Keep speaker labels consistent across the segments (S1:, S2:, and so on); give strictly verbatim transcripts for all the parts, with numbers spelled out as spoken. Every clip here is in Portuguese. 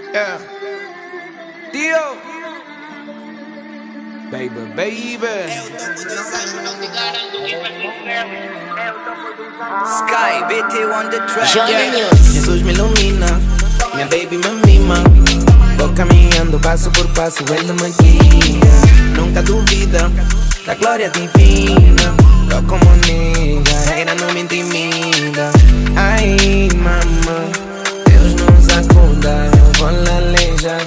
S1: Yeah. Dio. Baby, baby.
S2: Sky, B T on the track.
S1: Yeah. Jesus me ilumina, minha baby me mima. Vou caminhando passo por passo, ele me guia. Nunca duvida da glória divina. Tô como nega, ainda não me intimida. Ai, mamãe, Deus nos acuda, eu vou lá alejar.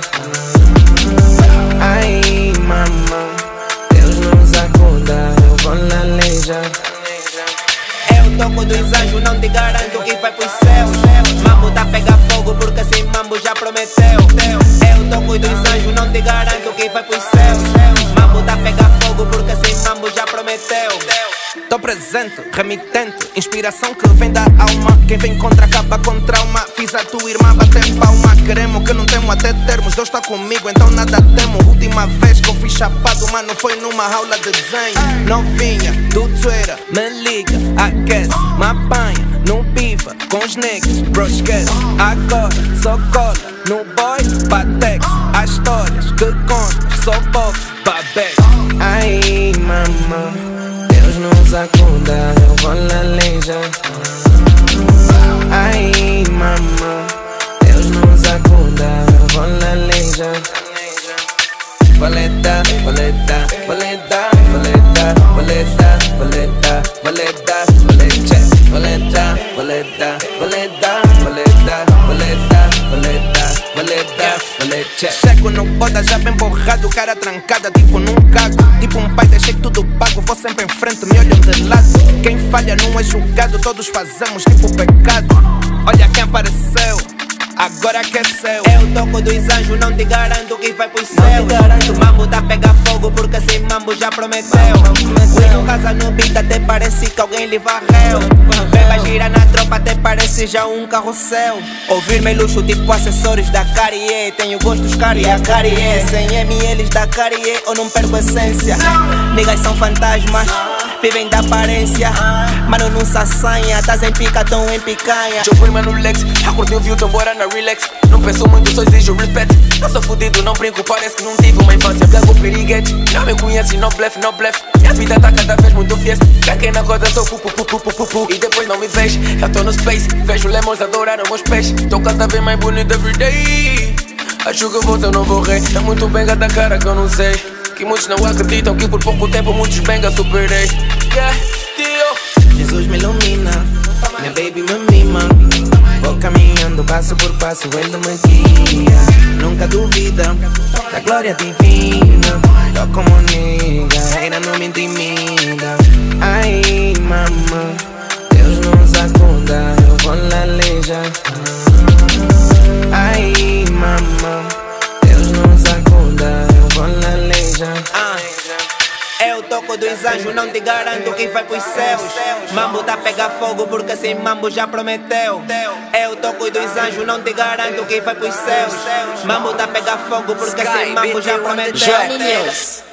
S1: Ai, mamãe, Deus nos acuda, eu vou lá alejar.
S2: Eu toco dos anjos, não te garanto que vai pros céus. Mambo tá pega fogo porque sem mambo já prometeu. Eu toco dos anjos, não te garanto que vai pros céus. Mambo tá pega fogo porque sem mambo já prometeu.
S1: Tô presente, remitente, inspiração que vem da alma. Quem vem contra acaba com trauma. Fiz a tua irmã bater palma. Queremos que não temos até termos. Deus tá comigo, então nada temo. Última vez que eu fui chapado, mano, foi numa aula de desenho. Novinha, do Twitter, me liga, aquece, me apanha, no bifa, com os negros, bro, esquece. Agora, só cola, no boy, batex. As histórias que contas, só boca, babete. Ai, mamãe, Deus nos acuda, eu vou lá alejar. Ai, mamãe, Deus nos acuda, eu vou lá alejar. Valeta, valeta, valeta, valeta, valeta, valeta, valeta, valeta, valeta, valeta, valeta, valeta, valeta, valeta, valeta, valeta. Chego no boda já bem borrado, cara trancada tipo num cago. Tipo um pai, deixei tudo pago, vou sempre em frente, me olham de lado. Quem falha não é julgado, todos fazemos tipo pecado. Olha quem apareceu, agora aqueceu.
S2: Eu toco dos anjos, não te garanto que vai pros céus. Mambo tá pega fogo porque sem mambo já prometeu. Quando casa no beat até parece que alguém lhe varreu. Beba gira na tropa até parece já um carrossel. Ouvir-me luxo tipo acessórios da Cartier. Tenho gostos Cartier, Cartier. Sem M Ls da Cartier eu não perco a essência. Niggas são fantasmas, vivem da aparência. Mano não se assanha, tás em pica, tão em picanha.
S1: Eu fui mano Lex, acordei o viu, então bora na relax. Não penso muito, só exijo respeito. Eu sou fudido, não brinco, parece que não tive uma infância. Plago piriguete, não me conhece, no blefe, no blefe. Minha vida tá cada vez muito fiesta. Caquei na corda, sou pu, pu, pu, pu, pu, pu, pu. E depois não me vejo, já tô no space. Vejo lemons, adoraram meus peixes. Tô cada vez mais bonito everyday. Acho que você não vou rei. É muito benga da cara que eu não sei. Que muitos não acreditam que por pouco tempo muitos benga superei. Yeah, Dio. Jesus me ilumina, minha baby me mima. Vou caminhando passo por passo, ele me guia. Nunca duvida da glória divina. Tô como nega, ainda não me intimida. Ai, mamãe, Deus nos acuda, eu vou lá alejar. Ai, mamãe, Deus nos acuda, eu vou lá alejar.
S2: Ah. Eu toco dos anjos, não te garanto que vai pros céus. Mambo tá pega fogo porque sem mambo já prometeu. Eu toco dos anjos, não te garanto que vai pros céus. Mambo tá pega fogo porque sem mambo já prometeu.